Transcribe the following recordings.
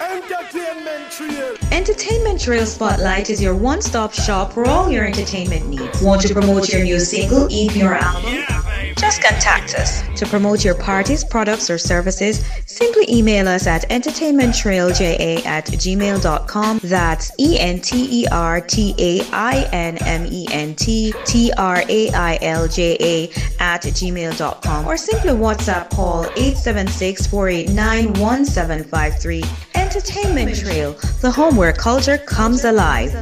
Entertainment Trail. Entertainment Trail Spotlight is your one-stop shop for all your entertainment needs. Want to promote your new single, EP, or album? Just contact us. To promote your parties, products, or services, simply email us at entertainmenttrailja@gmail.com. That's entertainmenttrailja@gmail.com, or simply WhatsApp call 876-489-1753. Entertainment Trail, the home where culture comes alive.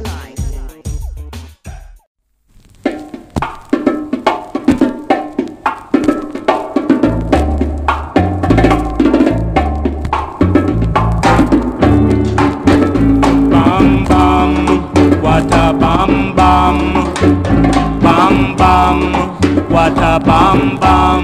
What a bam bam.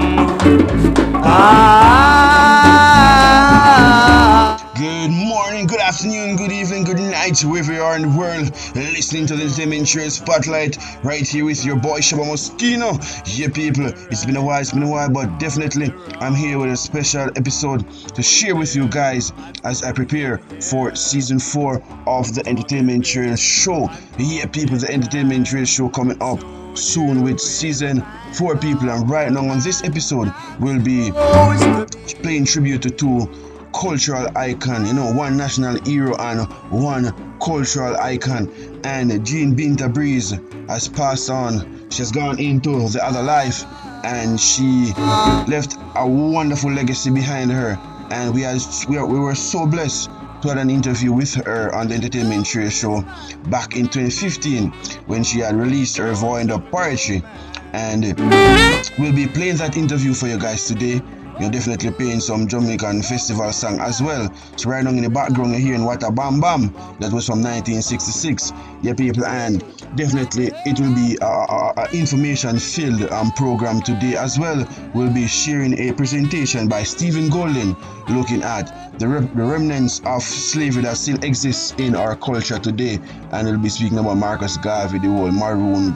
Good morning, good afternoon, good evening, good night, wherever you are in the world, listening to the Entertainment Trail Spotlight right here with your boy Shaba Moschino. Yeah, people, it's been a while, but definitely I'm here with a special episode to share with you guys as I prepare for season 4 of the Entertainment Trail show. Yeah, people, the Entertainment Trail show coming up soon with season 4, people, and right now on this episode we'll be paying tribute to two cultural icon, one national hero and one cultural icon. And Jean Binta Breeze has passed on. She's gone into the other life and she left a wonderful legacy behind her, and we were so blessed to have an interview with her on the Entertainment Trail show back in 2015 when she had released her Void Up poetry, and we'll be playing that interview for you guys today. You're definitely playing some Jamaican festival song as well. So right now in the background you're hearing What a Bam Bam, that was from 1966. Yeah, people, and definitely it will be a information filled program today as well. We'll be sharing a presentation by Stephen Golden looking at the remnants of slavery that still exists in our culture today, and we'll be speaking about Marcus Garvey, the whole Maroon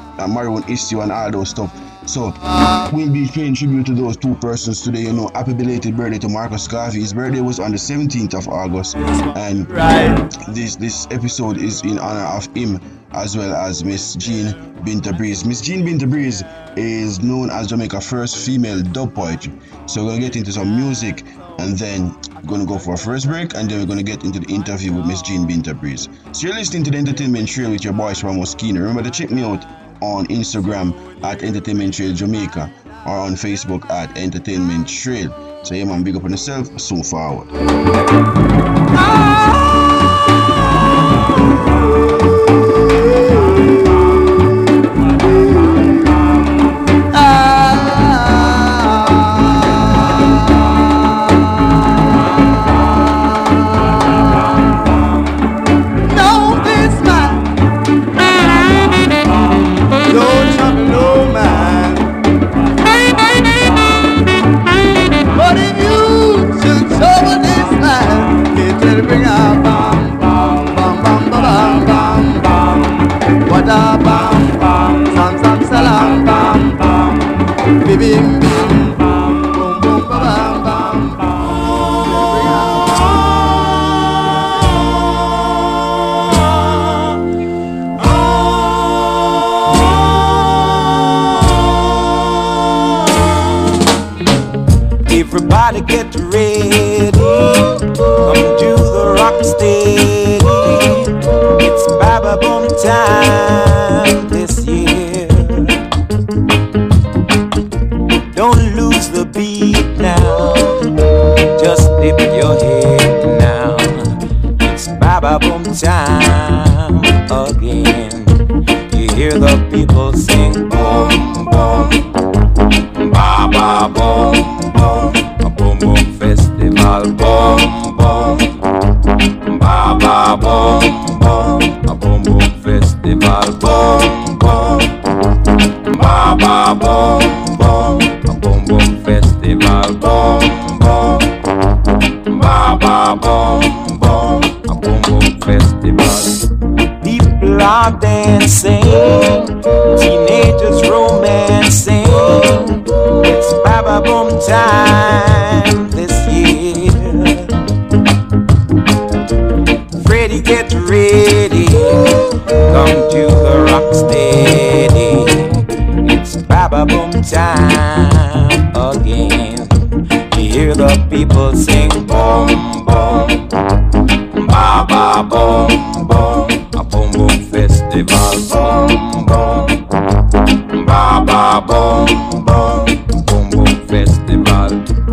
issue and all those stuff. So we'll be paying tribute to those two persons today. Happy belated birthday to Marcus Garvey. His birthday was on the 17th of August, and this episode is in honor of him, as well as Miss Jean Binta Breeze. Miss Jean Binta Breeze is known as Jamaica's first female dub poetry. So we're gonna get into some music, and then we're gonna go for a first break, and then we're gonna get into the interview with Miss Jean Binta Breeze. So you're listening to the Entertainment Trail with your boy Shaba Moschino. Remember to check me out on Instagram at Entertainment Trail Jamaica, or on Facebook at Entertainment Trail. So yeah, man, big up on yourself. So forward. Everybody get ready, come to the rock steady. It's Baba Boom time this year. Don't lose the beat now, just dip your head now. It's Baba Boom time again. You hear the people sing boom boom, Baba Boom boom. Boom boom festival, boom boom, Baba boom boom. A boom boom festival, boom boom, Baba boom boom. A boom boom festival, boom boom, Baba boom boom. A boom boom festival. People are dancing, teenagers romancing. It's Baba Boom time this year. Ready, get ready. Come to the rock steady. It's Baba Boom time again. You hear the people sing boom boom, Baba boom boom, a boom boom festival boom boom, Baba boom boom, boom boom festival.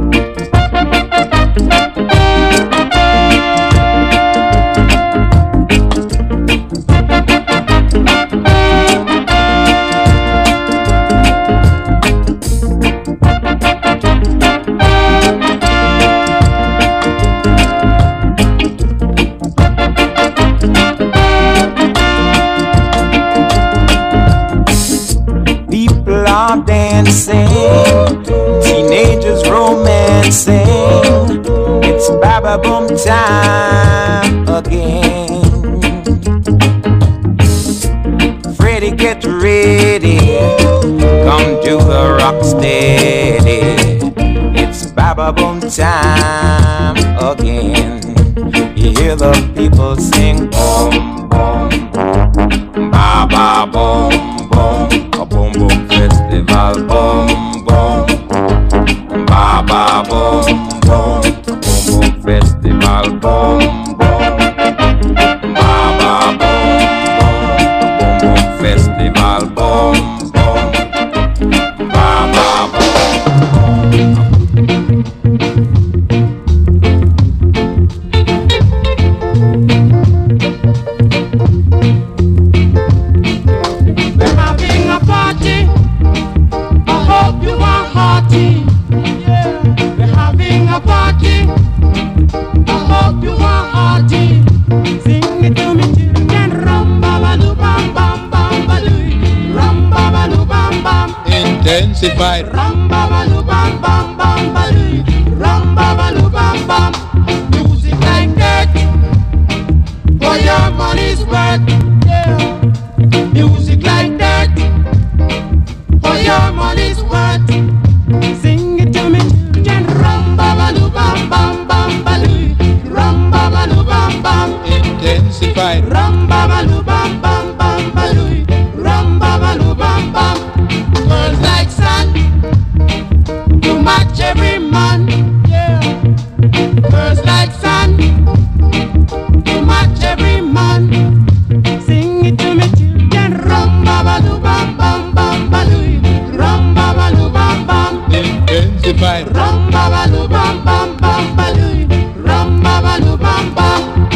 Dancing, teenagers romancing. It's Baba Boom time again. Freddy, get ready. Come to the rock steady. It's Baba Boom time again. You hear the people sing boom boom, Baba boom boom, a boom boom festival boom boom, Baba boom boom, boom boom festival boom boom, Baba boom boom, boom boom festival boom boom, Baba boom. We're having a party. I hope you are hearty. Yeah. We're having a party. I hope you are hearty. Sing it to me, children. Rum ba ba doo bam bam bam ba doo. Rum ba ba doo bam bam. Intensified. Rum ba ba doo bam bam bam ba doo. Rum ba ba doo bam bam. Music like that. For your money's worth. Yeah. Music like that. For your money's worth. Sing it to me, children. Rum ba ba doo bam bam bam ba doo. Rum ba ba doo bam bam. Intensified. Rum ba ba doo bam bam bam ba doo. Rum ba ba doo bam bam. Girls like sun to match every man. Yeah. Girls like sun to match every man. Sing it to me, children. Rum ba ba doo bam bam bam ba doo. Rum ba ba doo bam bam. Intensified. Rum ba ba doo bam bam bam ba doo. Rum ba ba doo bam bam.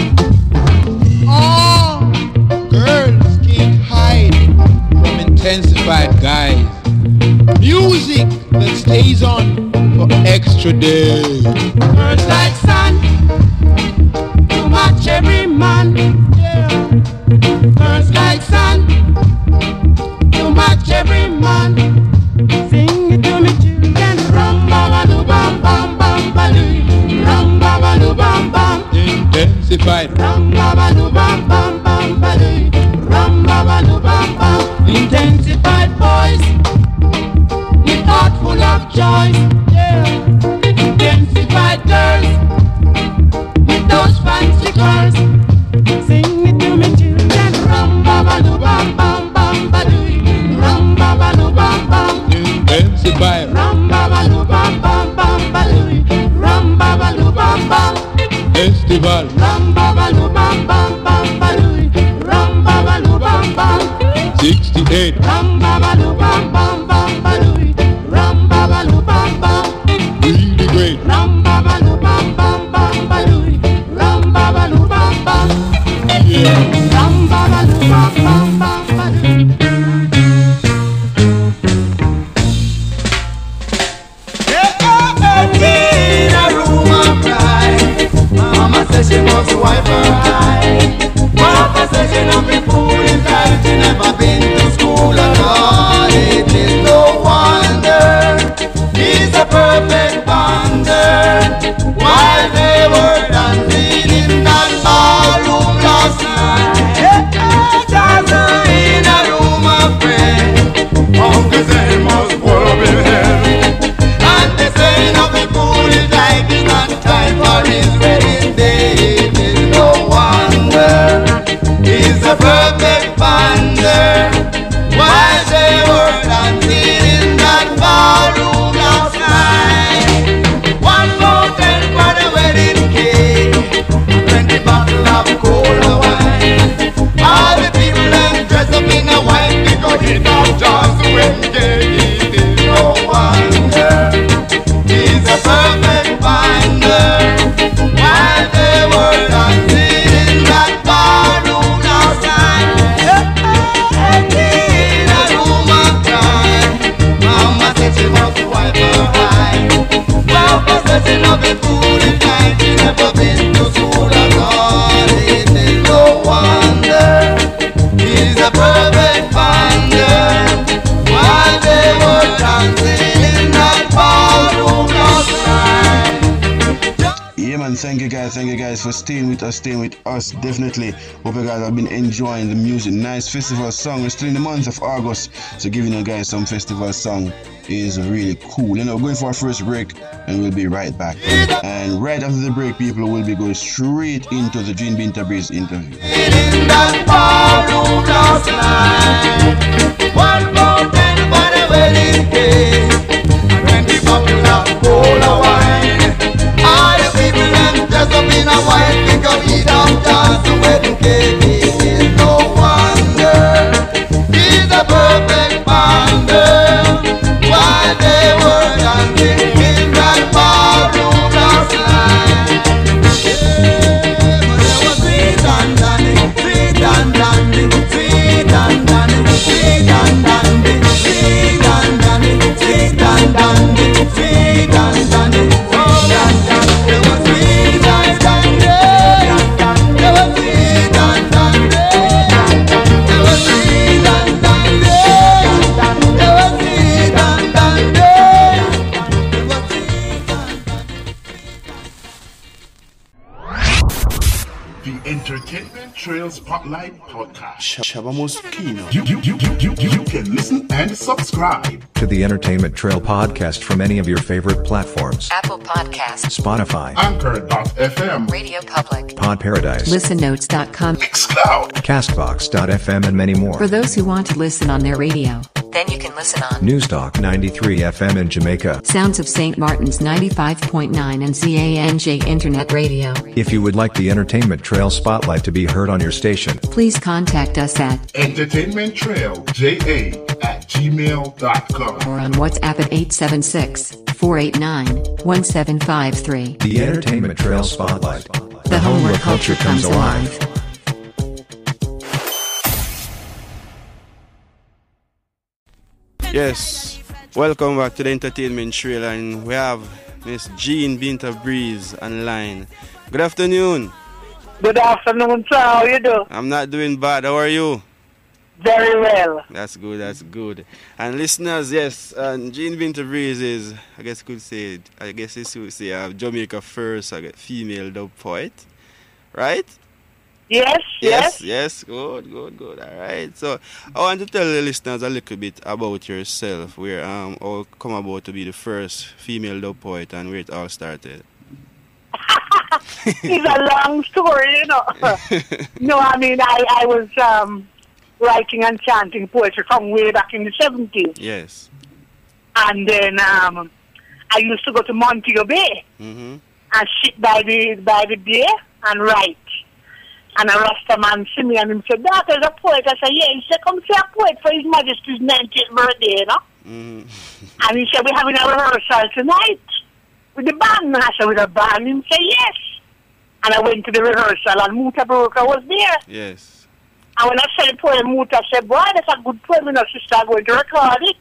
Oh, girls can't hide from intensified guys. Music that stays on for extra days. Girls like sun to match every man. Yeah. Girls like sun to match every man. Sing it to me, children. Rum ba ba doo bam bam bam ba doo. Rum ba ba doo bam bam. Intensified. Rum ba ba doo bam bam bam ba doo. Rum ba ba doo bam bam. Intensified boys with heart full of joy. Yeah. Intensified girls with those fancy curls. Sing it to me, children. Rum ba ba doo bam bam bam ba doo. Rum ba ba doo bam bam. Intensified. Rum ba ba doo bam bam bam ba doo. Rum ba ba doo bam bam. Festival. Rum ba ba doo bam bam bam ba doo. Rum ba ba doo bam bam. 68. Rum ba ba doo bam bam bam ba doo. Rum ba ba doo bam bam. Really great. Rum ba ba doo bam bam bam ba doo. Rum ba ba doo bam bam. Yeah. Rum ba ba doo bam bam bam ba doo. Mama says she must wipe her eye. Papa says she love me fool in life. She never been to school at all. It is no wonder he's a perfect wonder. While they were dancing in that ballroom last night, just in a room of friends. Uncle say must work in hell. And they say love me fool in life is not time for his wedding day. It is no staying with us. Definitely. Hope you guys have been enjoying the music. Nice festival song. We're still in the month of August, so giving you guys some festival song is really cool. We're going for our first break, and we'll be right back. And right after the break, people will be going straight into the Gene Binta Breeze interview. In that ballroom last night, one more anybody wedding cake, and 20 bottles of cola wine. All the people them dressed up in a white, think of eat up dance the wedding cake. It is no wonder he's a perfect bonder. While they were dancing in that ballroom last night, yeah, but there was sweet and dandy, sweet and dandy, sweet and dandy, sweet and dandy, sweet and dandy, sweet and dandy, sweet and dandy, oh and dandy. There was sweet and dandy, there was sweet and dandy, there was sweet and dandy, there was sweet and dandy. The Entertainment Trail Spotlight Podcast. Shaba Moschino. You can listen and subscribe to the Entertainment Trail podcast from any of your favorite platforms. Apple Podcasts, Spotify, Anchor.fm, Radio Public, Pod Paradise, ListenNotes.com, Mixcloud, Castbox.fm, and many more. for those who want to listen on their radio. Then you can listen on Newstalk 93 FM in Jamaica. Sounds of St. Martin's 95.9 and ZANJ Internet Radio. If you would like the Entertainment Trail spotlight to be heard on your station, Please contact us at Entertainment Trail JA@gmail.com. or on WhatsApp at 876-489-1753. the Entertainment Trail spotlight. The home where culture comes alive. Yes, welcome back to the Entertainment Trail, and we have Miss Gene Binta Breeze online. Good afternoon. Good afternoon, sir. How you do? I'm not doing bad. How are you? Very well. That's good. That's good. And listeners, yes, Gene Binta Breeze is, I guess you could say, Jamaica first, female dub poet, right? Yes. Yes. Good. All right. So I want to tell the listeners a little bit about yourself. Where how come about to be the first female dub poet and where it all started. It's a long story, you know. No, I mean I was writing and chanting poetry from way back in the 70s. Yes. And then I used to go to Montego Bay and sit by the bay and write. And a Rasta man see me and him said, "That is a poet." I said, "Yeah." He said, "Come see a poet for His Majesty's 90th birthday, you know." And he said, "We're having a rehearsal tonight with the band." And I said, "With the band?" He said, "Yes." And I went to the rehearsal and Muta Baruka was there. Yes. And when I said the poem, Muta said, "Boy, that's a good poem, you know, sister. I'm going to record it."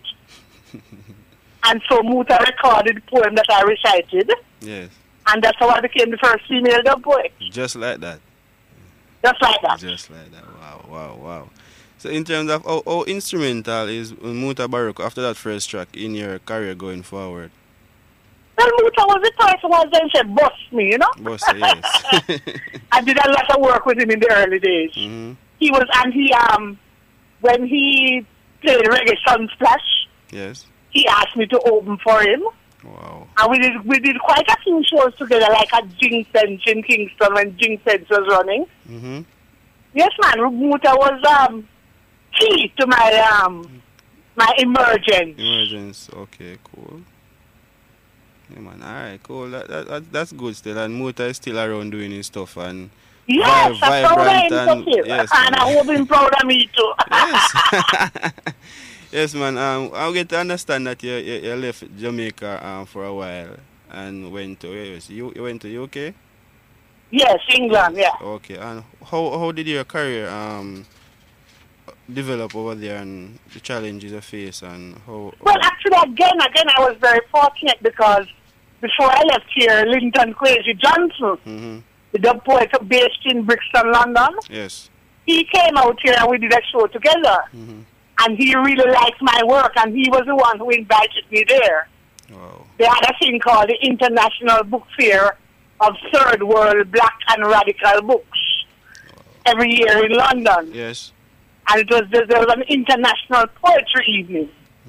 And so Muta recorded the poem that I recited. Yes. And that's how I became the first female dub poet. Just like that. Just like that. Just like that. Wow. So in terms of how instrumental is Muta Baruch after that first track in your career going forward? Well, Muta was the person who then said, "Bust me," you know? Bust, yes. I did a lot of work with him in the early days. He was, and he, when he played Reggae Sunsplash, yes, he asked me to open for him. Wow. And we did quite a few shows together, like at Jinxense in Kingston when Jinxense was running. Yes, man, Muta was key to my my emergence. Emergence, okay, cool. Yeah, man, alright, cool. That's good still. And Muta is still around doing his stuff and yes, I'm proud of him, yes, and I hope him proud of me too. Yes. Yes, man. I get to understand that you left Jamaica for a while and went to you went to UK. Yes, England. Yeah. Okay. And how did your career develop over there and the challenges you face and how? Well, actually, again, I was very fortunate because before I left here, Linton Kwesi Johnson, the dub poet based in Brixton, London. Yes. He came out here and we did a show together. And he really liked my work, and he was the one who invited me there. Wow. They had a thing called the International Book Fair of third world black and radical books every year in London. Yes. And there was an international poetry evening.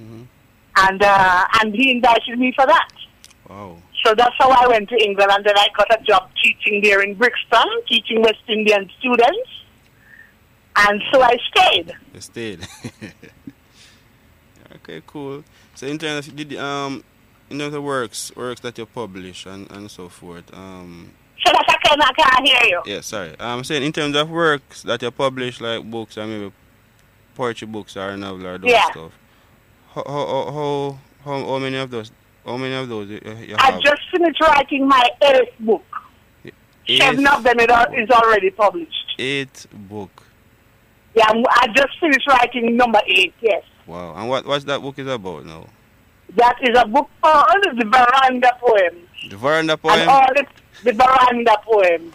And he invited me for that. Wow. So that's how I went to England, and then I got a job teaching there in Brixton, teaching West Indian students. And so I stayed. You stayed. Okay, cool. So in terms of the works that you publish and so forth. So that I can't hear you. Yeah, sorry. I'm saying in terms of works that you publish, like books and maybe poetry books or novel or those stuff. How many of those? How many of those you have? I just finished writing my 8th book. 7 of them is already published. 8th book. Yeah, I just finished writing number 8. Yes. Wow. And what's that book is about now? That is a book called The Veranda Poems. The Veranda Poem? And all the Veranda Poems.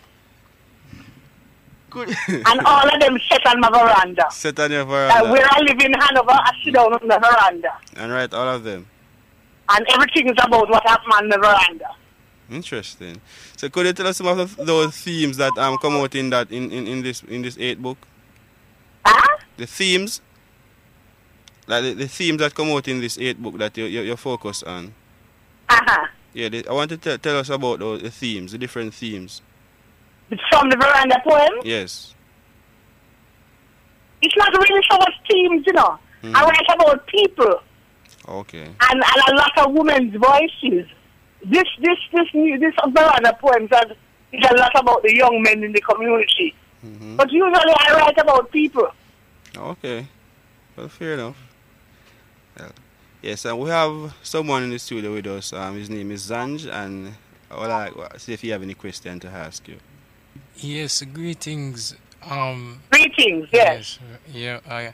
Good. And all of them set on my veranda. Set on your veranda. Where I live in Hanover, I sit down on the veranda. And write all of them. And everything is about what happened on the veranda. Interesting. So could you tell us some of those themes that come out in this 8th book? Huh? The themes? Like the themes that come out in this 8th book that you focus on. Uh-huh. Yeah, I want to tell us about the themes, the different themes. From the veranda poem? Yes. It's not really so much themes, you know. I write about people. Okay. And a lot of women's voices. This veranda poems is a lot about the young men in the community. But usually I write about people. Okay. Well, fair enough. Yes, and we have someone in the studio with us. His name is Zanj, and I would like to see if you have any question to ask you. Yes, greetings. Greetings, yes. Yeah,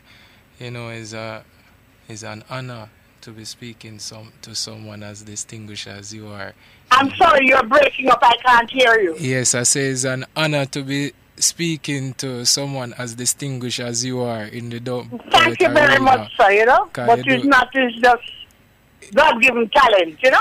it's an honor to be speaking to someone as distinguished as you are. I'm sorry, you're breaking up. I can't hear you. Yes, I say it's an honor to be speaking to someone as distinguished as you are in the dub. Thank you very much, sir, you know. But it's just God-given talent, you know.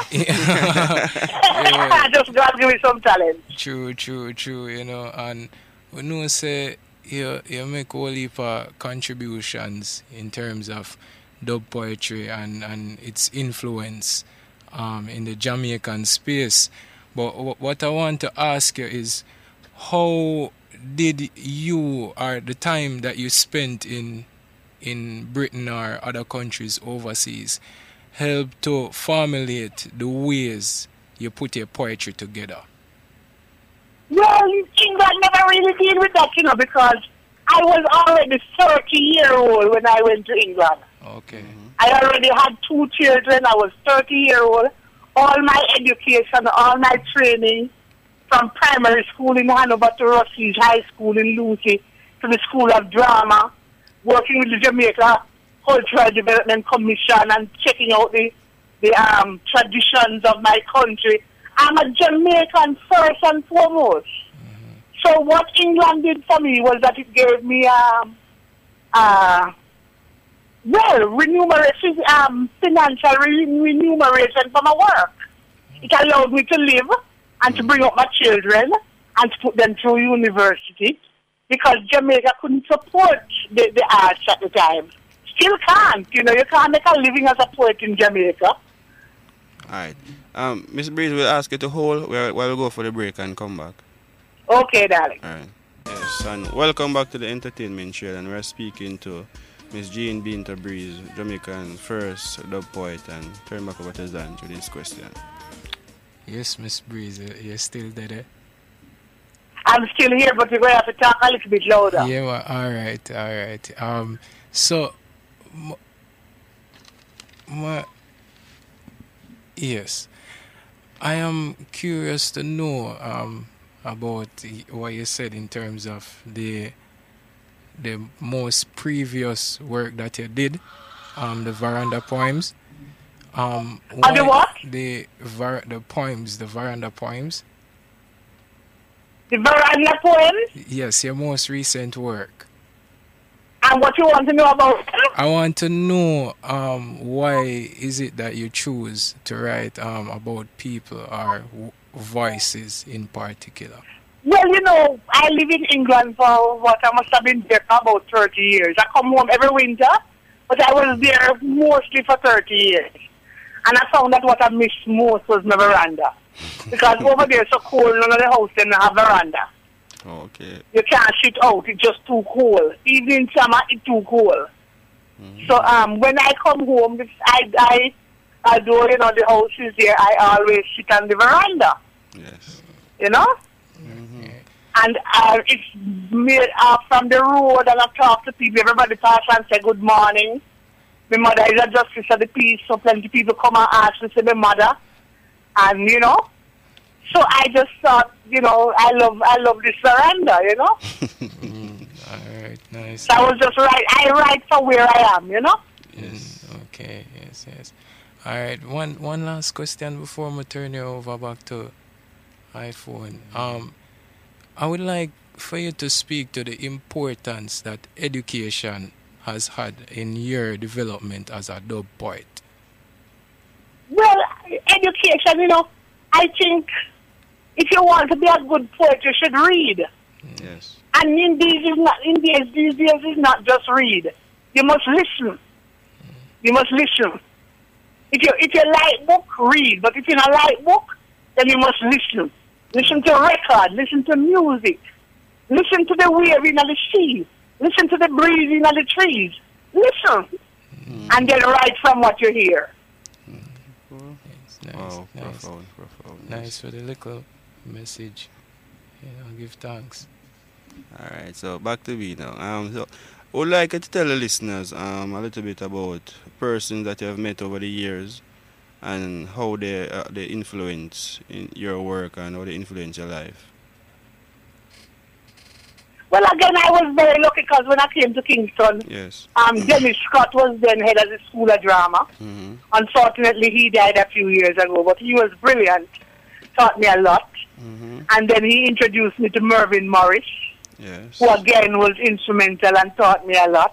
Just God give me some talent. True, you know. And we know, say, you make a whole heap of contributions in terms of dub poetry and its influence in the Jamaican space. But what I want to ask you is, how did you, or the time that you spent in Britain or other countries overseas, help to formulate the ways you put your poetry together? Well, England never really deal with that, you know, because I was already 30-year-old when I went to England. Okay. I already had 2 children. I was 30-year-old. All my education, all my training, from primary school in Hanover to Russells High School in Lucy to the School of Drama, working with the Jamaica Cultural Development Commission and checking out the traditions of my country. I'm a Jamaican first and foremost. So what England did for me was that it gave me financial remuneration for my work. It allowed me to live and to bring up my children and to put them through university, because Jamaica couldn't support the arts at the time. Still can't. You know, you can't make a living as a poet in Jamaica. All right. Miss Breeze will ask you to hold while we go for the break and come back. Okay, darling. All right. Yes, and welcome back to the entertainment show, and we're speaking to Miss Jean Binta Breeze, Jamaican first dub poet, and turn back over to Zan to this question. Yes, Miss Breeze, you're still there? I'm still here, but we're going to have to talk a little bit louder. Yeah, well, all right. So, yes, I am curious to know about what you said in terms of the most previous work that you did, the Veranda Poems. The what? The poems, the Veranda Poems. The Veranda Poems? Yes, your most recent work. And what you want to know about it? I want to know why is it that you choose to write about people, or voices in particular? Well, you know, I live in England for what I must have been there for about 30 years. I come home every winter, but I was there mostly for 30 years. And I found that what I missed most was my veranda. Because over there it's so cold, none of the house didn't have veranda. Okay. You can't sit out, it's just too cold. Even in summer, it's too cold. So when I come home, although, you know, the house is there, I always sit on the veranda. Yes. You know? And it's made from the road, and I talk to people. Everybody pass and say good morning. My mother is a justice of the peace, so plenty people come and ask to see my mother. And, you know, so I just thought, you know, I love this veranda, you know. All right, nice. So I was just right. I write for where I am, you know. Yes. Okay. Yes. All right. One last question before I turn you over back to iPhone. I would like for you to speak to the importance that education has had in your development as a dub poet. Well, education, you know, I think if you want to be a good poet, you should read. Yes. And these days is not just read. You must listen. You must listen. If you like book, read. But if you don't like book, then you must listen. Listen to record, listen to music, listen to the waving of the sea, listen to the breezing of the trees. Listen, and then write from what you hear. Nice, wow, nice. Profound. Nice for the little message. You know, give thanks. All right, so back to me now. So I would like you to tell the listeners a little bit about persons that you have met over the years, and how they influence in your work and how they influence your life. Well, again, I was very lucky because when I came to Kingston, yes. Dennis Scott was then head of the School of Drama. Unfortunately, he died a few years ago, but he was brilliant, taught me a lot. And then he introduced me to Mervyn Morris, yes, who again was instrumental and taught me a lot.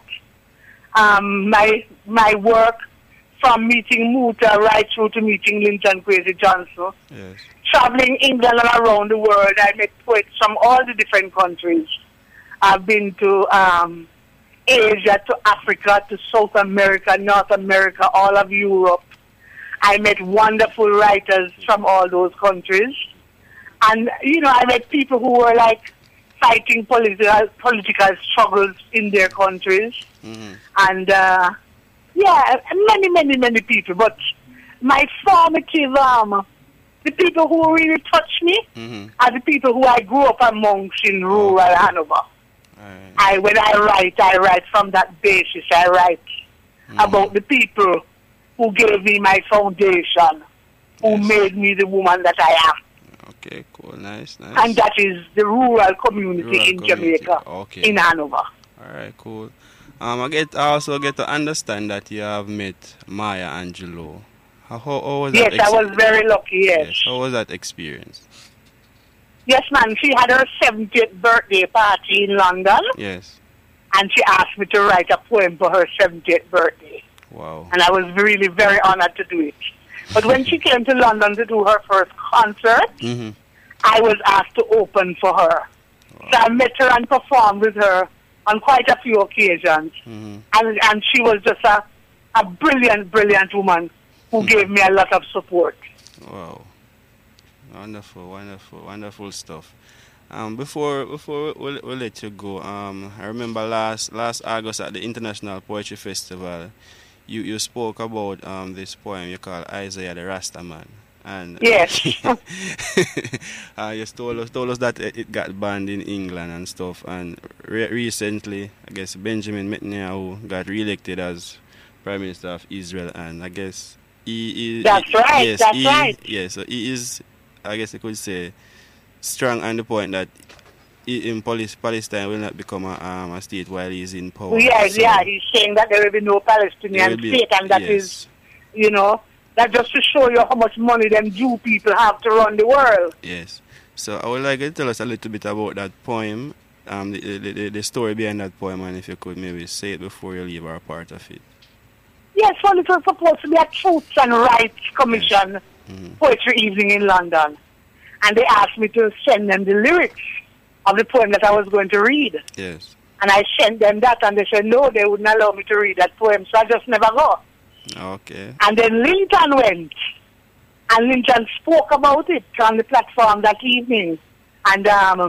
My work, from meeting Muta right through to meeting Linton Kwesi Johnson. Yes. Traveling England and around the world, I met poets from all the different countries. I've been to Asia, to Africa, to South America, North America, all of Europe. I met wonderful writers from all those countries. And, you know, I met people who were like fighting political struggles in their countries. And, yeah, many people. But my formative, the people who really touch me are the people who I grew up amongst in rural Hanover. When I write from that basis. I write about the people who gave me my foundation, who made me the woman that I am. Okay, cool, nice. And that is the rural community in Jamaica, in Hanover. All right, cool. I also get to understand that you have met Maya Angelou. How was that? Yes, I was very lucky, yes. How was that experience? Yes, man. She had her 70th birthday party in London. Yes. And she asked me to write a poem for her 70th birthday. Wow. And I was really very honored to do it. But when she came to London to do her first concert, I was asked to open for her. Wow. So I met her and performed with her on quite a few occasions. And she was just a brilliant woman who gave me a lot of support. Wow. Wonderful stuff. Before we'll let you go, I remember last August at the International Poetry Festival, you spoke about this poem you call Isaiah the Rastaman. And yes. You told us that it got banned in England and stuff. And recently, I guess Benjamin Netanyahu got re-elected as Prime Minister of Israel, and I guess he is. That's right. Yes, that's right. Yes, so he is. I guess I could say strong on the point that Palestine will not become a state while he's in power. Yes, he's saying that there will be no Palestinian state, and that is, you know. That just to show you how much money them Jew people have to run the world. Yes. So I would like you to tell us a little bit about that poem, the story behind that poem, and if you could maybe say it before you leave our part of it. Yes, well, it was supposed to be a Truth and Rights Commission poetry evening in London. and they asked me to send them the lyrics of the poem that I was going to read. Yes. And I sent them that, and they said no, they wouldn't allow me to read that poem, so I just never go. Okay. And then Linton went, and Linton spoke about it on the platform that evening, and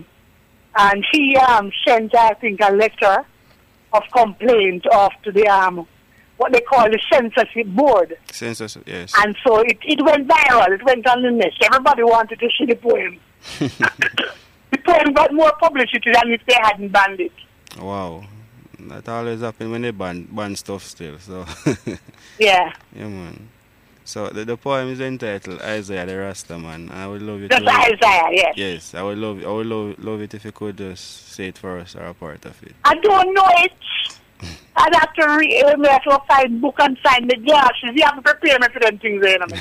he sent, I think, a letter of complaint off to the what they call the censorship board. Censorship, yes. And so it went viral. It went on the net. Everybody wanted to see the poem. The poem got more publicity than if they hadn't banned it. Wow. That always happens when they ban stuff still. So yeah. Yeah, man. So the poem is entitled Isaiah the Rasta Man. I would love it. Just Isaiah, yes. Yes, I would love it if you could just say it for us or a part of it. I don't know it. I'd have to have to find book and find the glasses. You have to prepare me for them things there. I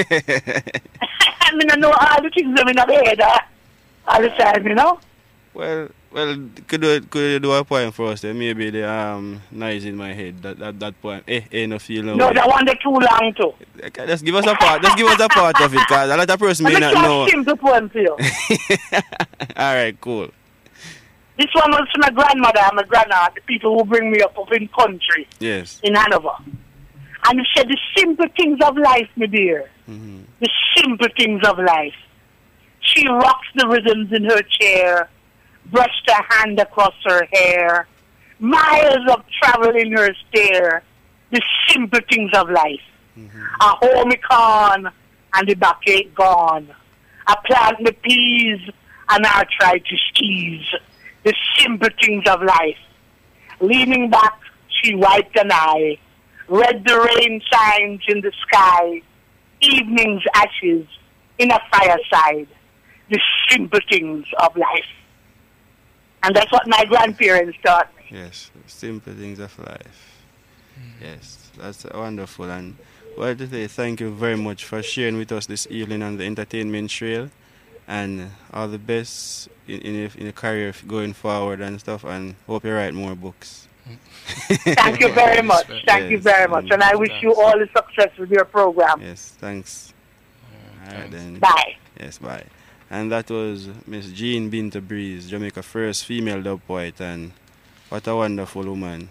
mean, I know all the things I'm in the head all the time, you know? Well, could you do a poem for us then? Maybe the noise in my head, that poem. No feel no. No, that one is too long too. Okay, just give us a part. Just give us a part of it, because a lot of person may not know. Let me simple poem for you. All right, cool. This one was from my grandmother and my grandaunt, the people who bring me up in country. Yes. In Hanover. And he said, the simple things of life, my dear. Mm-hmm. The simple things of life. She rocks the rhythms in her chair, brushed her hand across her hair, miles of travel in her stare. The simple things of life. Mm-hmm. A homey corn and the backache gone. I plant the peas and I try to skis. The simple things of life. Leaning back, she wiped an eye, read the rain signs in the sky, evening's ashes in a fireside. The simple things of life. And that's what my grandparents taught me. Yes, simple things of life. Yes, that's wonderful. And well, to say thank you very much for sharing with us this evening on the Entertainment Trail. And all the best in your career going forward and stuff, and hope you write more books. Thank you very much. Thank you very much. And I wish you all the success with your program. Yes, thanks. All right, then. Bye. Yes, bye. And that was Miss Jean Binta Breeze, Jamaica's first female dub poet, and what a wonderful woman.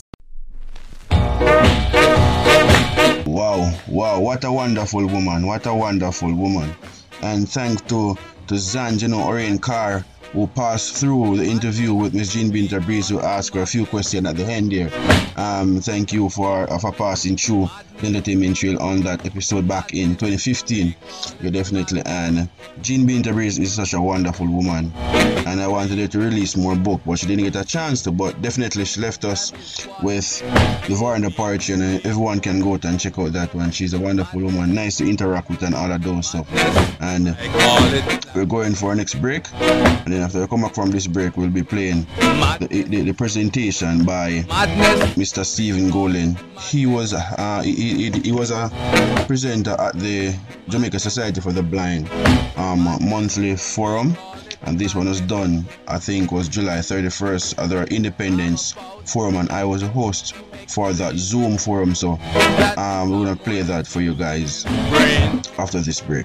Wow, what a wonderful woman, And thanks to Zanjano Orion Carr, who passed through the interview with Miss Jean Binta Breeze, who asked her a few questions at the end here. Thank you for passing through the Entertainment Trail on that episode back in 2015. You definitely, and Jean Binta Breeze is such a wonderful woman, and I wanted her to release more book, but she didn't get a chance to. But definitely she left us with the Varanda Poetry, and everyone can go out and check out that one. She's a wonderful woman, nice to interact with and all of those stuff. And we're going for our next break, and then after we come back from this break, we'll be playing the presentation by Mr. Stephen Golan. He was he was a presenter at the Jamaica Society for the Blind monthly forum, and this one was done, I think, was July 31st at their Independence Forum, and I was a host for that Zoom forum. So we're gonna play that for you guys after this break.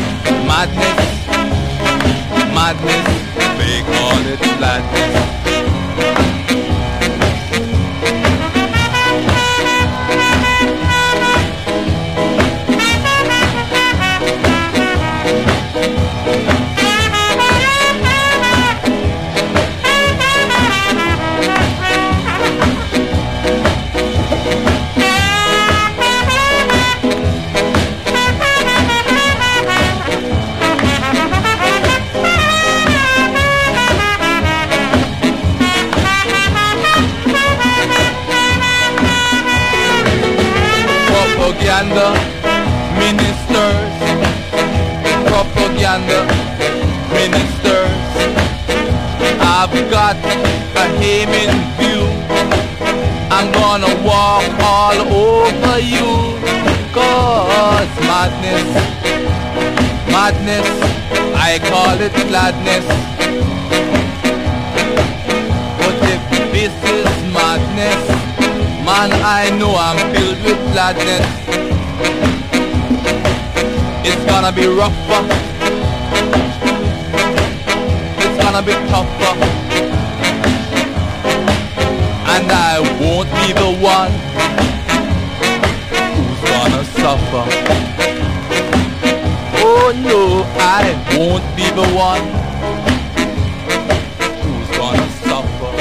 Madness, they call it madness. Propaganda ministers, I've got a aim in view. I'm gonna walk all over you. Cause madness, I call it gladness. But if this is madness, man, I know I'm filled with gladness. It's gonna be rougher gonna be tougher, and I won't be the one who's gonna suffer. Oh no, I won't be the one who's gonna suffer.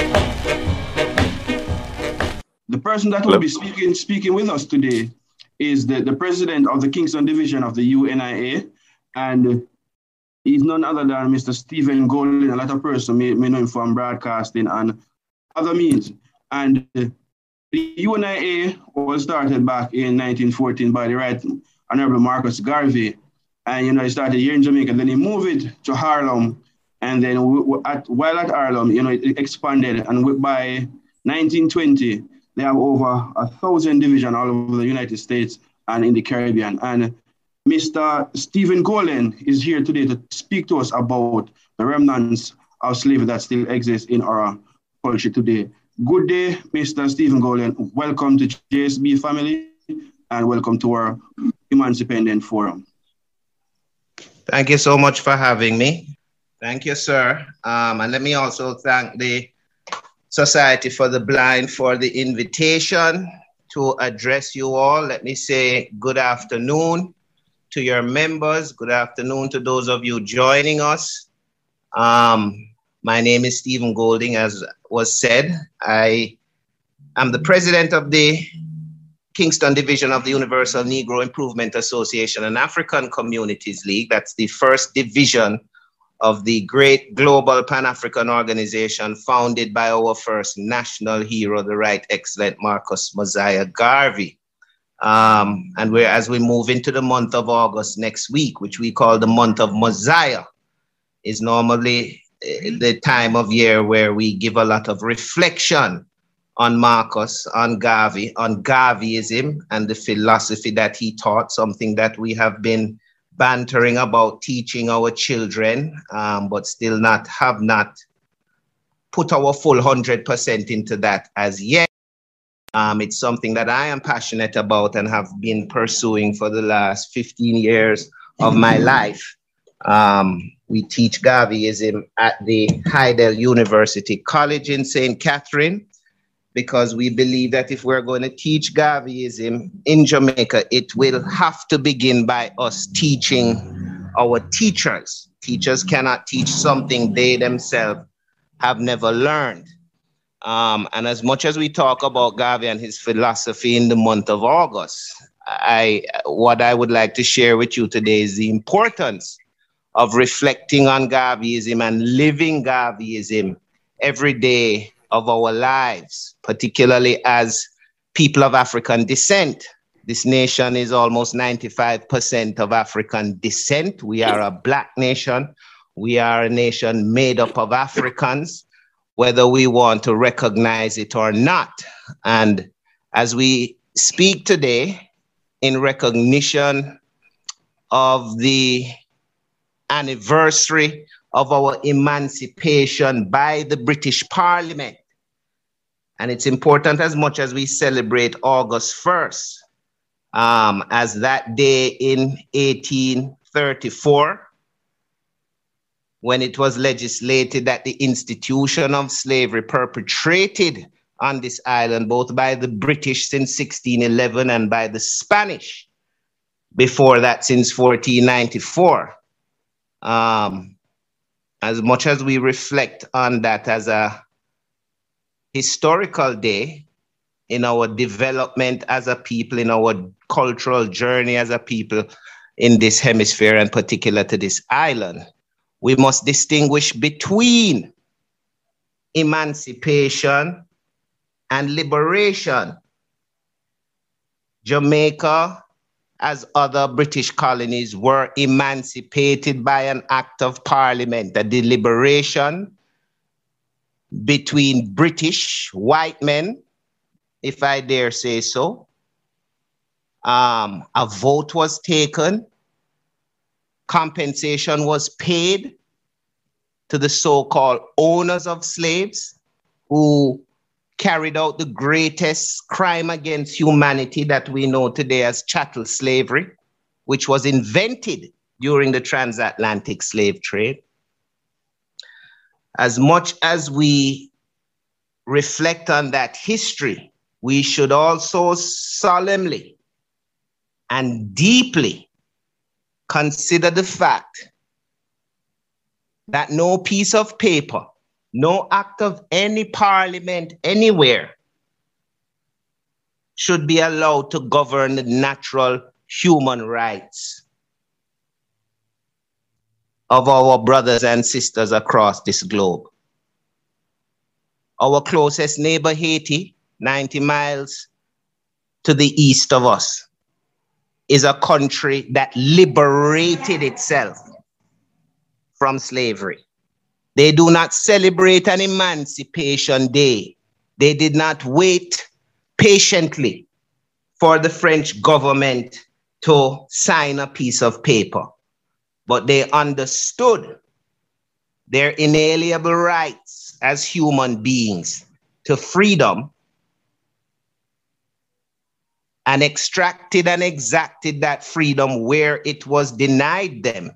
The person that will be speaking with us today is the president of the Kingston Division of the UNIA, and he's none other than Mr. Stephen Golding. A lot of persons may know him from broadcasting and other means. And the UNIA was started back in 1914 by the Right Honorable Marcus Garvey. And, he started here in Jamaica. Then he moved it to Harlem. And then while at Harlem, it expanded. And by 1920, they have over 1,000 divisions all over the United States and in the Caribbean. And Mr. Stephen Golding is here today to speak to us about the remnants of slavery that still exists in our culture today. Good day, Mr. Stephen Golding. Welcome to JSB family and welcome to our Emancipendent Forum. Thank you so much for having me. Thank you, sir. And let me also thank the Society for the Blind for the invitation to address you all. Let me say good afternoon to your members. Good afternoon to those of you joining us. My name is Stephen Golding, as was said. I am the president of the Kingston Division of the Universal Negro Improvement Association and African Communities League. That's the first division of the great global Pan-African organization founded by our first national hero, the Right Excellent Marcus Mosiah Garvey. And as we move into the month of August next week, which we call the month of Mosiah, is normally the time of year where we give a lot of reflection on Marcus, on Garvey, on Garveyism and the philosophy that he taught, something that we have been bantering about teaching our children, but still have not put our full 100% into that as yet. It's something that I am passionate about and have been pursuing for the last 15 years of my life. We teach Garveyism at the Heidel University College in St. Catherine, because we believe that if we're going to teach Garveyism in Jamaica, it will have to begin by us teaching our teachers. Teachers cannot teach something they themselves have never learned. And as much as we talk about Garvey and his philosophy in the month of August, what I would like to share with you today is the importance of reflecting on Garveyism and living Garveyism every day of our lives, particularly as people of African descent. This nation is almost 95% of African descent. We are a Black nation. We are a nation made up of Africans, whether we want to recognize it or not. And as we speak today in recognition of the anniversary of our emancipation by the British Parliament. And it's important as much as we celebrate August 1st, as that day in 1834, when it was legislated that the institution of slavery perpetrated on this island, both by the British since 1611 and by the Spanish before that since 1494. As much as we reflect on that as a historical day in our development as a people, in our cultural journey as a people in this hemisphere, and particular to this island, we must distinguish between emancipation and liberation. Jamaica, as other British colonies, were emancipated by an act of parliament, a deliberation between British white men, if I dare say so. A vote was taken, compensation was paid to the so-called owners of slaves who carried out the greatest crime against humanity that we know today as chattel slavery, which was invented during the transatlantic slave trade. as much as we reflect on that history, we should also solemnly and deeply consider the fact that no piece of paper, no act of any parliament anywhere should be allowed to govern the natural human rights of our brothers and sisters across this globe. Our closest neighbor, Haiti, 90 miles to the east of us, is a country that liberated itself from slavery. They do not celebrate an Emancipation Day. They did not wait patiently for the French government to sign a piece of paper, but they understood their inalienable rights as human beings to freedom and extracted and exacted that freedom where it was denied them,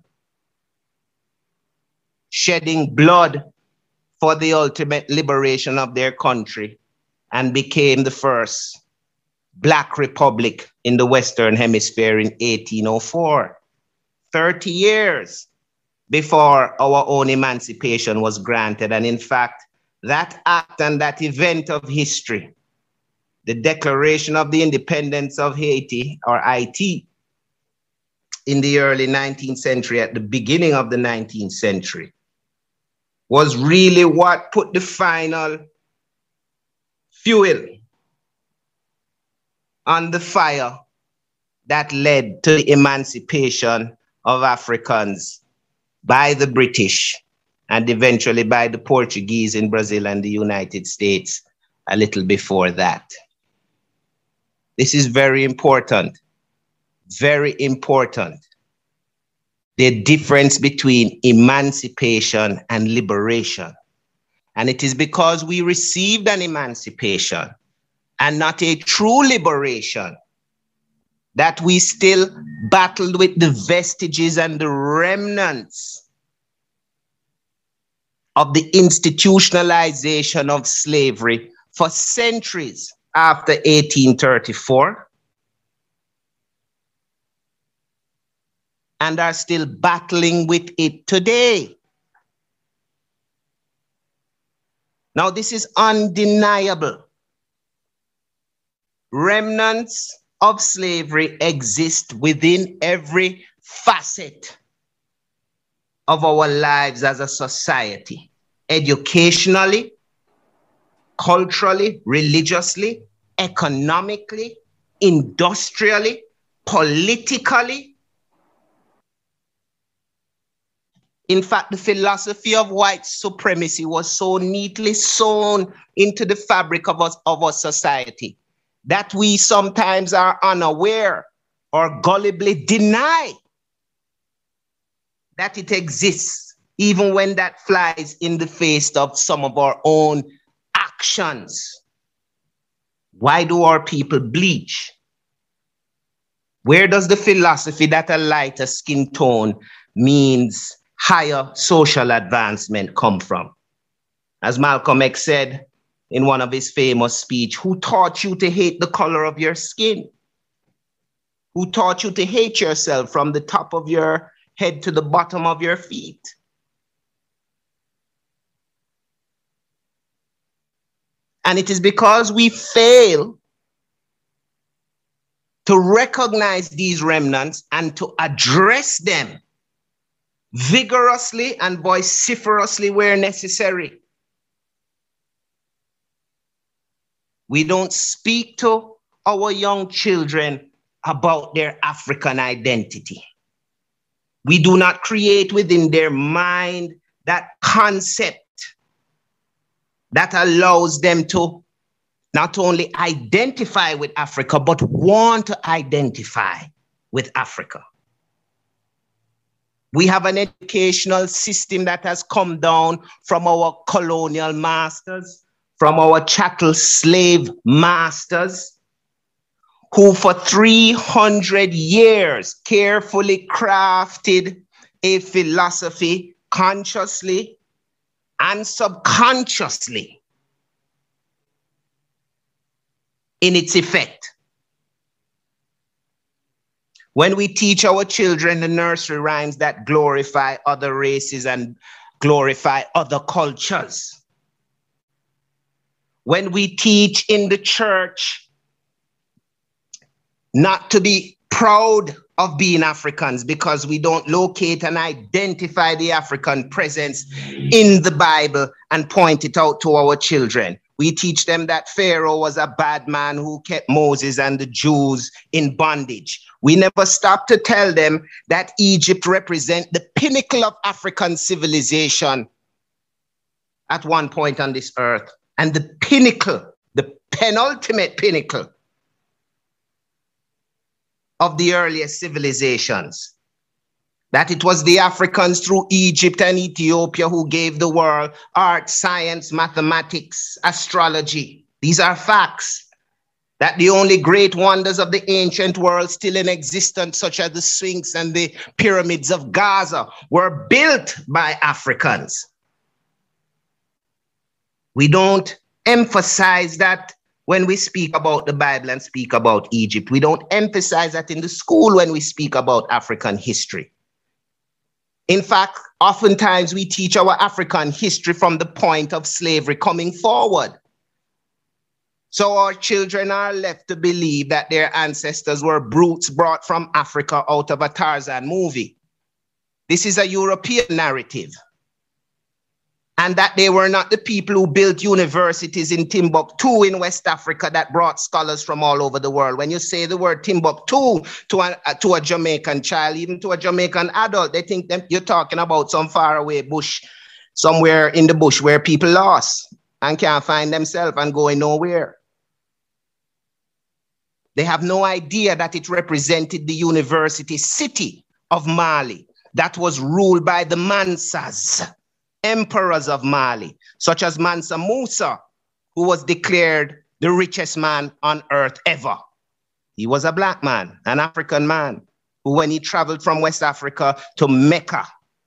shedding blood for the ultimate liberation of their country, and became the first Black Republic in the Western Hemisphere in 1804, 30 years before our own emancipation was granted. And in fact, that act and that event of history, the Declaration of the Independence of Haiti, or IT, in the early 19th century, at the beginning of the 19th century, was really what put the final fuel on the fire that led to the emancipation of Africans by the British and eventually by the Portuguese in Brazil and the United States a little before that. This is very important, very important. The difference between emancipation and liberation. And it is because we received an emancipation and not a true liberation that we still battled with the vestiges and the remnants of the institutionalization of slavery for centuries after 1834, and are still battling with it today. Now, this is undeniable. Remnants of slavery exist within every facet of our lives as a society, educationally, culturally, religiously, economically, industrially, politically. In fact, the philosophy of white supremacy was so neatly sewn into the fabric of our society that we sometimes are unaware or gullibly deny that it exists, even when that flies in the face of some of our own actions. Why do our people bleach? Where does the philosophy that a lighter skin tone means higher social advancement come from? As Malcolm X said in one of his famous speeches, who taught you to hate the color of your skin? Who taught you to hate yourself from the top of your head to the bottom of your feet? And it is because we fail to recognize these remnants and to address them vigorously and vociferously where necessary. We don't speak to our young children about their African identity. We do not create within their mind that concept that allows them to not only identify with Africa, but want to identify with Africa. We have an educational system that has come down from our colonial masters, from our chattel slave masters, who for 300 years carefully crafted a philosophy consciously and subconsciously in its effect. When we teach our children the nursery rhymes that glorify other races and glorify other cultures, when we teach in the church not to be proud of being Africans because we don't locate and identify the African presence in the Bible and point it out to our children. We teach them that Pharaoh was a bad man who kept Moses and the Jews in bondage. We never stop to tell them that Egypt represents the pinnacle of African civilization at one point on this earth, and the pinnacle, the penultimate pinnacle of the earliest civilizations. That it was the Africans through Egypt and Ethiopia who gave the world art, science, mathematics, astrology. These are facts. That the only great wonders of the ancient world still in existence, such as the Sphinx and the pyramids of Gaza, were built by Africans. We don't emphasize that when we speak about the Bible and speak about Egypt. We don't emphasize that in the school when we speak about African history. In fact, oftentimes we teach our African history from the point of slavery coming forward. So our children are left to believe that their ancestors were brutes brought from Africa out of a Tarzan movie. This is a European narrative. And that they were not the people who built universities in Timbuktu in West Africa that brought scholars from all over the world. When you say the word Timbuktu to a Jamaican child, even to a Jamaican adult, they think that you're talking about some faraway bush, somewhere in the bush where people lost and can't find themselves and going nowhere. They have no idea that it represented the university city of Mali that was ruled by the Mansas, emperors of Mali, such as Mansa Musa, who was declared the richest man on earth ever. He was a black man, an African man, who when he traveled from West Africa to Mecca,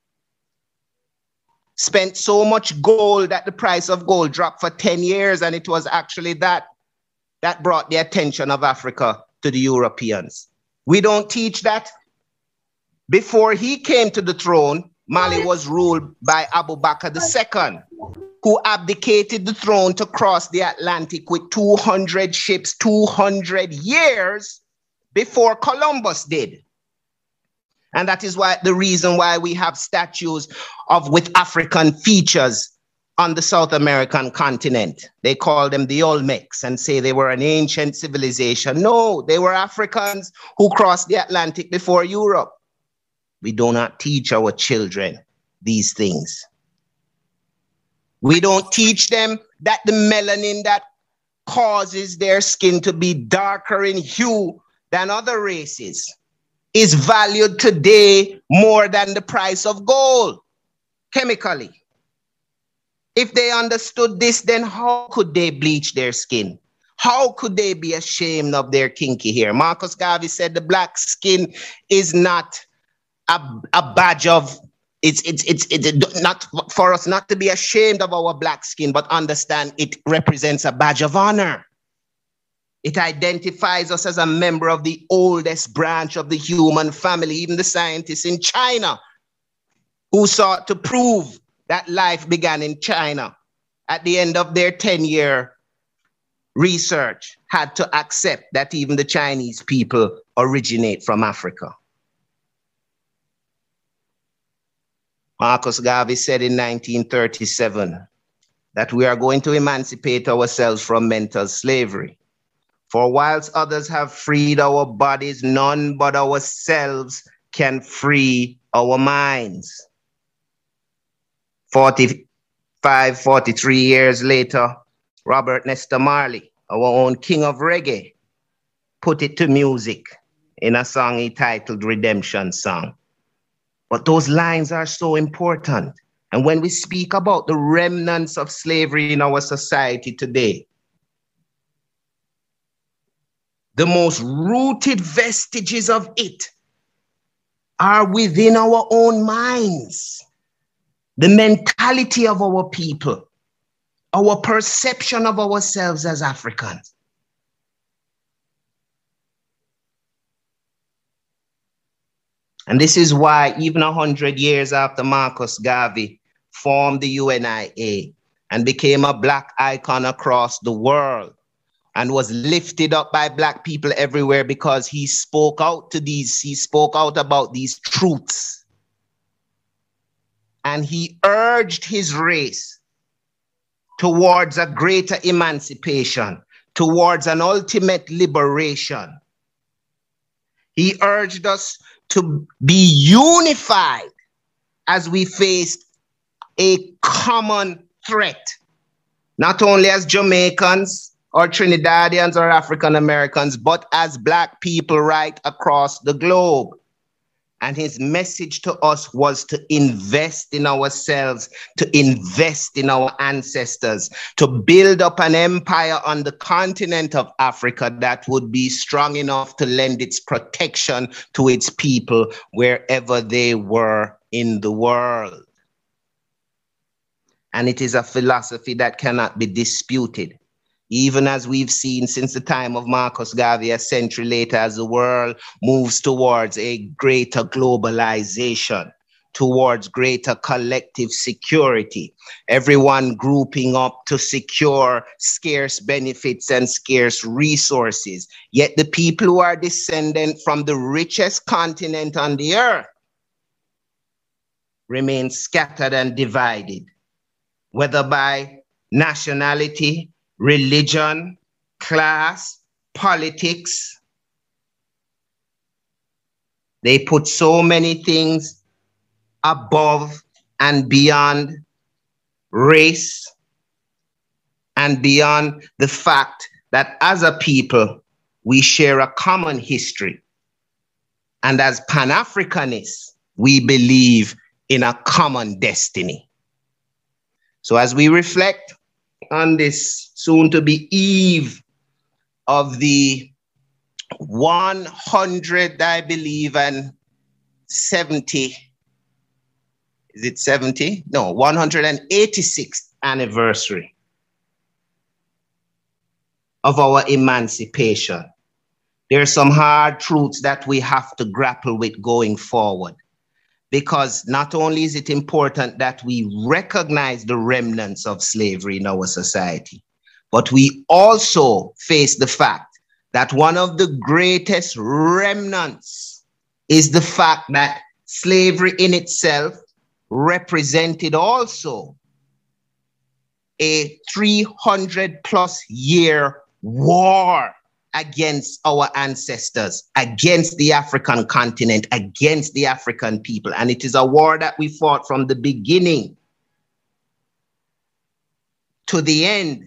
spent so much gold that the price of gold dropped for 10 years, and it was actually that brought the attention of Africa to the Europeans. We don't teach that. Before he came to the throne, Mali was ruled by Abu Bakr II, who abdicated the throne to cross the Atlantic with 200 ships 200 years before Columbus did. And that is why the reason why we have statues with African features on the South American continent. They call them the Olmecs and say they were an ancient civilization. No, they were Africans who crossed the Atlantic before Europe. We do not teach our children these things. We don't teach them that the melanin that causes their skin to be darker in hue than other races is valued today more than the price of gold, chemically. If they understood this, then how could they bleach their skin? How could they be ashamed of their kinky hair? Marcus Garvey said the black skin is not a badge of, it's not for us not to be ashamed of our black skin, but understand it represents a badge of honor. It identifies us as a member of the oldest branch of the human family. Even the scientists in China who sought to prove that life began in China at the end of their 10-year research had to accept that even the Chinese people originate from Africa. Marcus Garvey said in 1937 that we are going to emancipate ourselves from mental slavery. For whilst others have freed our bodies, none but ourselves can free our minds. 43 years later, Robert Nesta Marley, our own king of reggae, put it to music in a song he titled Redemption Song. But those lines are so important. And when we speak about the remnants of slavery in our society today, the most rooted vestiges of it are within our own minds. the mentality of our people, our perception of ourselves as Africans. And this is why even 100 years after Marcus Garvey formed the UNIA and became a black icon across the world and was lifted up by black people everywhere because he spoke out about these truths. And he urged his race towards a greater emancipation, towards an ultimate liberation. He urged us to be unified as we faced a common threat, not only as Jamaicans or Trinidadians or African Americans, but as black people right across the globe. And his message to us was to invest in ourselves, to invest in our ancestors, to build up an empire on the continent of Africa that would be strong enough to lend its protection to its people wherever they were in the world. And it is a philosophy that cannot be disputed. Even as we've seen since the time of Marcus Garvey, a century later, as the world moves towards a greater globalization, towards greater collective security, everyone grouping up to secure scarce benefits and scarce resources. Yet the people who are descendant from the richest continent on the earth remain scattered and divided, whether by nationality, religion, class, politics. They put so many things above and beyond race and beyond the fact that as a people, we share a common history. And as Pan-Africanists, we believe in a common destiny. So as we reflect on this soon-to-be eve of the 100, I believe, and 70, is it 70? No, 186th anniversary of our emancipation. There are some hard truths that we have to grapple with going forward. Because not only is it important that we recognize the remnants of slavery in our society, but we also face the fact that one of the greatest remnants is the fact that slavery in itself represented also a 300+ year war against our ancestors, against the African continent, against the African people. And it is a war that we fought from the beginning to the end,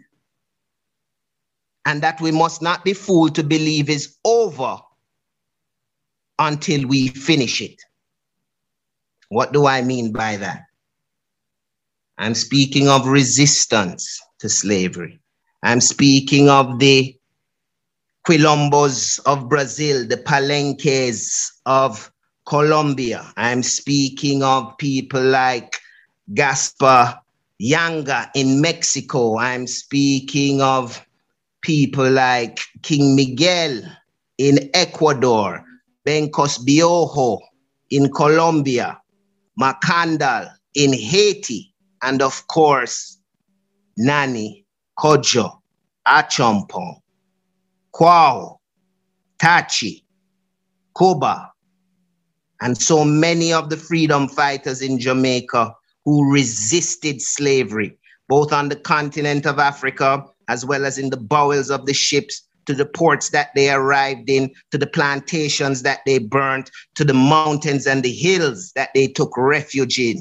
and that we must not be fooled to believe is over until we finish it. What do I mean by that? I'm speaking of resistance to slavery. I'm speaking of the Quilombos of Brazil, the Palenques of Colombia. I'm speaking of people like Gaspar Yanga in Mexico. I'm speaking of people like King Miguel in Ecuador, Bencos Biojo in Colombia, Macandal in Haiti, and of course, Nani, Kojo, Achompong, Kwao, Tachi, Koba, and so many of the freedom fighters in Jamaica who resisted slavery, both on the continent of Africa, as well as in the bowels of the ships, to the ports that they arrived in, to the plantations that they burnt, to the mountains and the hills that they took refuge in,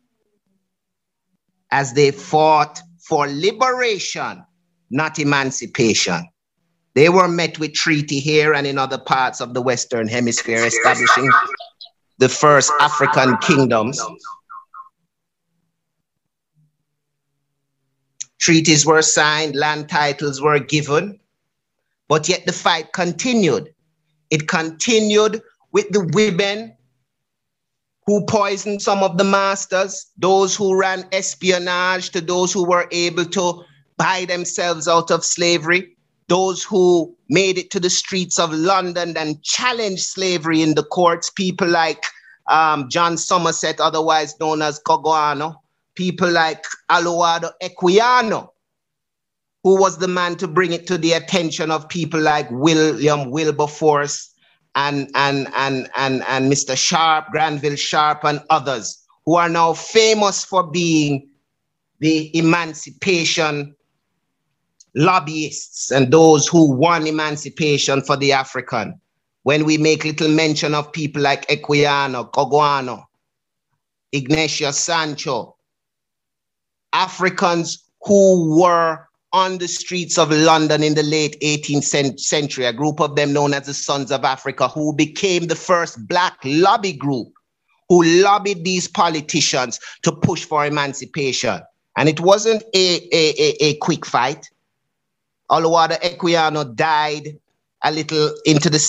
as they fought for liberation, not emancipation. They were met with treaty here and in other parts of the Western Hemisphere, establishing the first African kingdoms. Treaties were signed, land titles were given, but yet the fight continued. It continued with the women who poisoned some of the masters, those who ran espionage to those who were able to buy themselves out of slavery, those who made it to the streets of London and challenged slavery in the courts, people like John Somerset, otherwise known as Cogoano, people like Aluado Equiano, who was the man to bring it to the attention of people like William Wilberforce and Mr. Sharp, Granville Sharp, and others, who are now famous for being the emancipation lobbyists and those who won emancipation for the African. When we make little mention of people like Equiano, Cogoano, Ignacio Sancho, Africans who were on the streets of London in the late 18th century, a group of them known as the Sons of Africa, who became the first black lobby group, who lobbied these politicians to push for emancipation. And it wasn't a quick fight. Oluwado Equiano died a little into the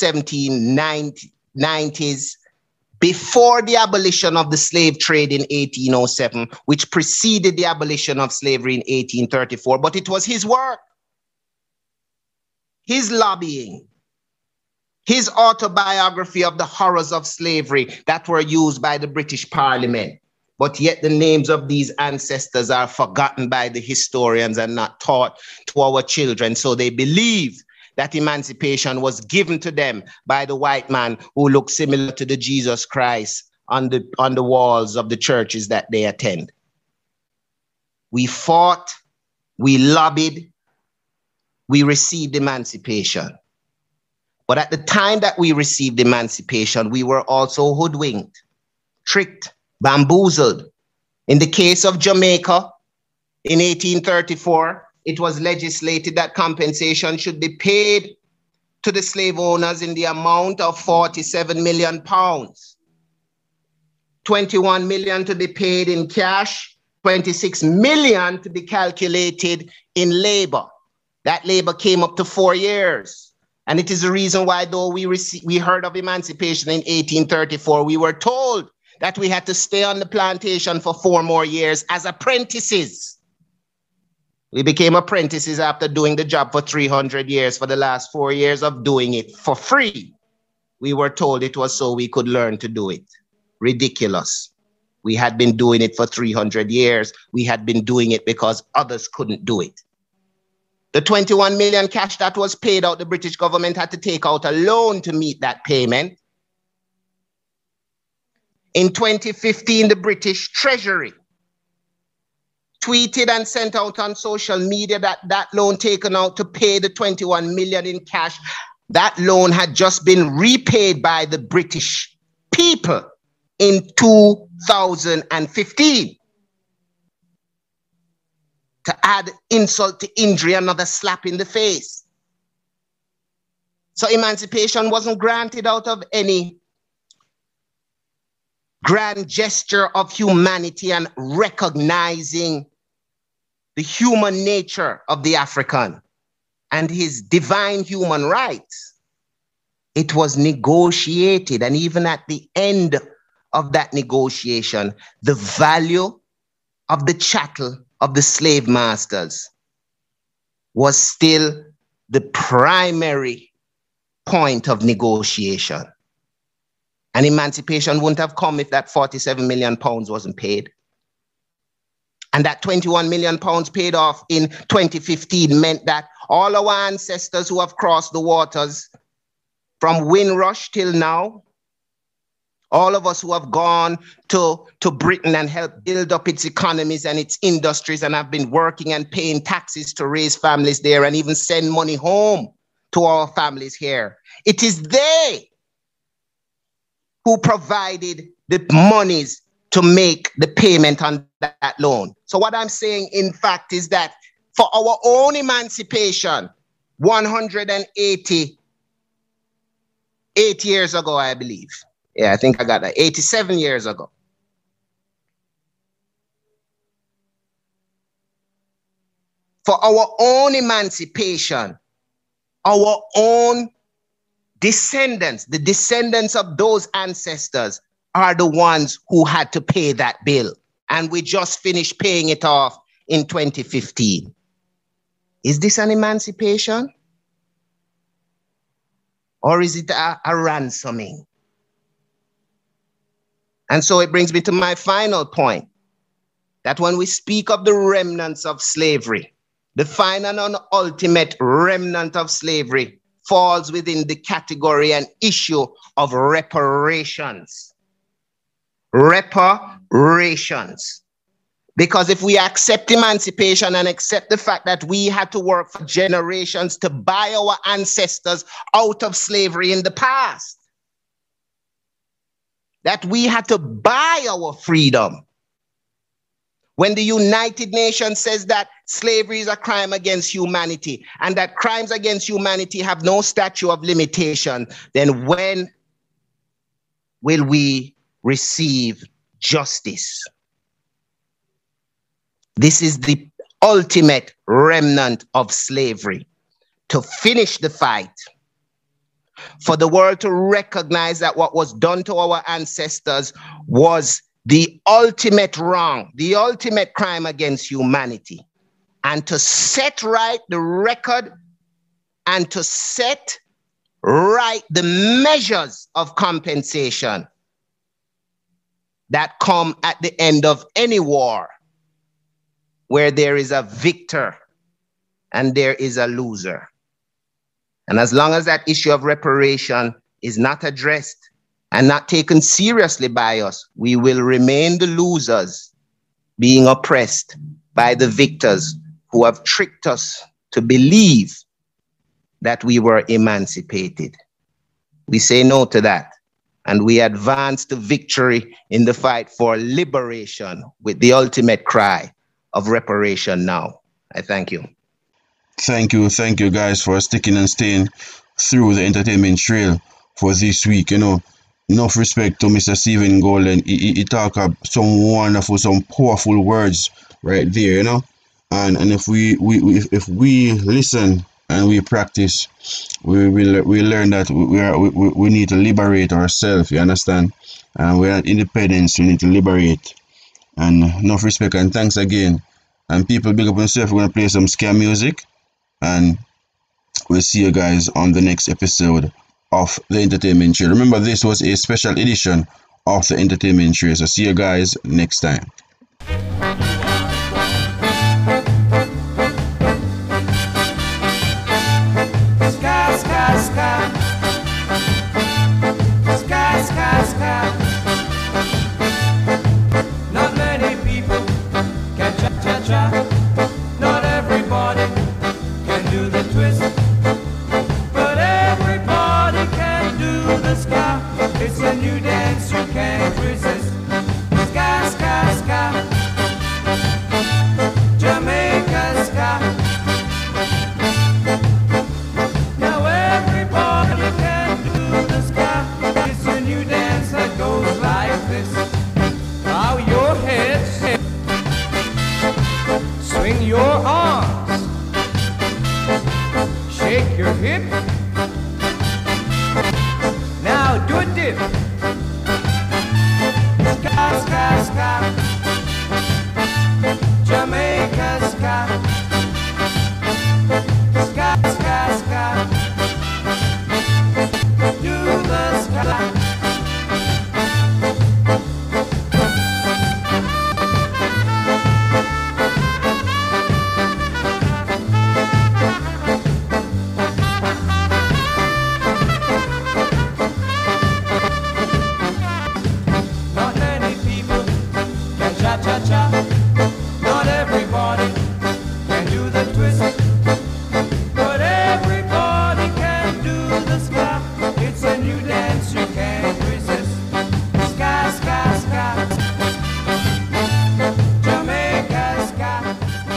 1790s, before the abolition of the slave trade in 1807, which preceded the abolition of slavery in 1834. But it was his work, his lobbying, his autobiography of the horrors of slavery that were used by the British Parliament. But yet the names of these ancestors are forgotten by the historians and not taught to our children. So they believe that emancipation was given to them by the white man who looked similar to the Jesus Christ on the walls of the churches that they attend. We fought, we lobbied, we received emancipation. But at the time that we received emancipation, we were also hoodwinked, tricked, bamboozled. In the case of Jamaica, in 1834, it was legislated that compensation should be paid to the slave owners in the amount of 47 million pounds. 21 million to be paid in cash, 26 million to be calculated in labor. That labor came up to 4 years. And it is the reason why, though we heard of emancipation in 1834, we were told that we had to stay on the plantation for 4 more years as apprentices. We became apprentices after doing the job for 300 years. For the last 4 years of doing it for free, we were told it was so we could learn to do it. Ridiculous. We had been doing it for 300 years. We had been doing it because others couldn't do it. The 21 million cash that was paid out, the British government had to take out a loan to meet that payment. In 2015, the British Treasury tweeted and sent out on social media that that loan taken out to pay the 21 million in cash, that loan had just been repaid by the British people in 2015. To add insult to injury, another slap in the face. So emancipation wasn't granted out of any grand gesture of humanity and recognizing the human nature of the African and his divine human rights. It was negotiated, and even at the end of that negotiation, the value of the chattel of the slave masters was still the primary point of negotiation. And emancipation wouldn't have come if that 47 million pounds wasn't paid. And that 21 million pounds paid off in 2015 meant that all our ancestors who have crossed the waters from Windrush till now, all of us who have gone to Britain and helped build up its economies and its industries and have been working and paying taxes to raise families there and even send money home to our families here. It is they who provided the monies to make the payment on that loan. So what I'm saying, in fact, is that for our own emancipation, 188 years ago, I believe. Yeah, I think I got that. 87 years ago. For our own emancipation, our own descendants, the descendants of those ancestors, are the ones who had to pay that bill. And we just finished paying it off in 2015. Is this an emancipation? Or is it a ransoming? And so it brings me to my final point, that when we speak of the remnants of slavery, the final and ultimate remnant of slavery falls within the category and issue of reparations. Reparations. Because if we accept emancipation and accept the fact that we had to work for generations to buy our ancestors out of slavery in the past, that we had to buy our freedom. When the United Nations says that slavery is a crime against humanity and that crimes against humanity have no statute of limitation, then when will we receive justice? This is the ultimate remnant of slavery, to finish the fight, for the world to recognize that what was done to our ancestors was the ultimate wrong, the ultimate crime against humanity, and to set right the record and to set right the measures of compensation that come at the end of any war, where there is a victor and there is a loser. And as long as that issue of reparation is not addressed and not taken seriously by us, we will remain the losers, being oppressed by the victors who have tricked us to believe that we were emancipated. We say no to that, and we advance to victory in the fight for liberation with the ultimate cry of reparation now. I thank you. Thank you guys for sticking and staying through the entertainment trail for this week. You know, enough respect to Mr. Stephen Golden. He talk up some wonderful, some powerful words right there, you know. And if we listen and we practice, we learn that we need to liberate ourselves. You understand? And we're at independence. We need to liberate. And enough respect and thanks again. And people, big up on yourself. We're gonna play some scam music, and we'll see you guys on the next episode of the Entertainment Trail. Remember, this was a special edition of the Entertainment Trail. So see you guys next time. Not everybody can do the twist, but everybody can do the ska. It's a new dance you can't resist. Ska, ska, ska, Jamaica ska. Now everybody can do the ska. It's a new dance that goes like this. Bow your heads, swing your arms, shake your hip. Now do a dip. Ska, ska, ska, Jamaica ska. Ska, ska, ska, do the ska. Not everybody can do the twist, but everybody can do the ska. It's a new dance you can't resist. Ska, ska, ska, Jamaica ska.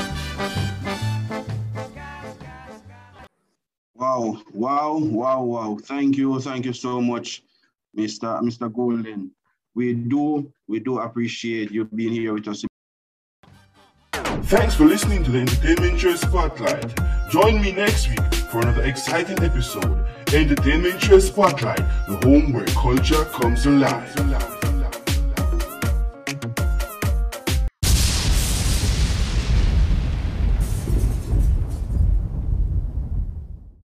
Wow. Thank you so much, Mr. Golden. We do appreciate you being here with us. Thanks for listening to the Entertainment Trail Spotlight. Join me next week for another exciting episode. Entertainment Trail Spotlight, the home where culture comes alive.